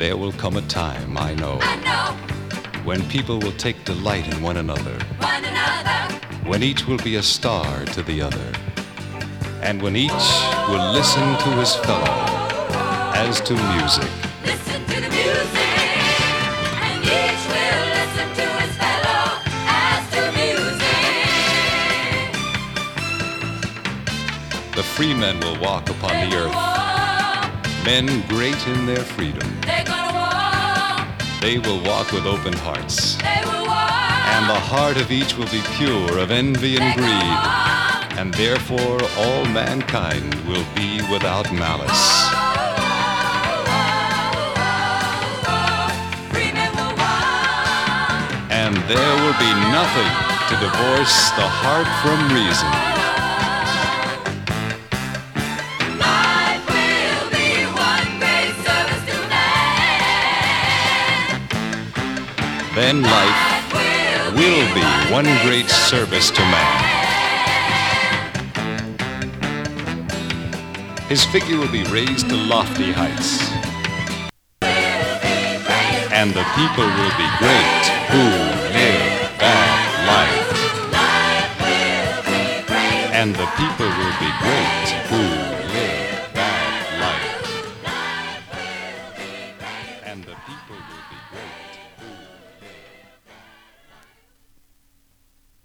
There will come a time, I know, when people will take delight in one another, when each will be a star to the other, and when each will listen to his fellow as to music. Listen to the music, and each will listen to his fellow as to music. The free men will walk upon the earth, men great in their freedom. They're gonna walk. They will walk with open hearts, They will walk. and the heart of each will be pure of envy and greed, and therefore all mankind will be without malice. Free men will walk. And there will be nothing to divorce the heart from reason. Life will be one great service to man. Then life will be one great service to man. His figure will be raised to lofty heights, and the people will be great who live that life. And the people will be great who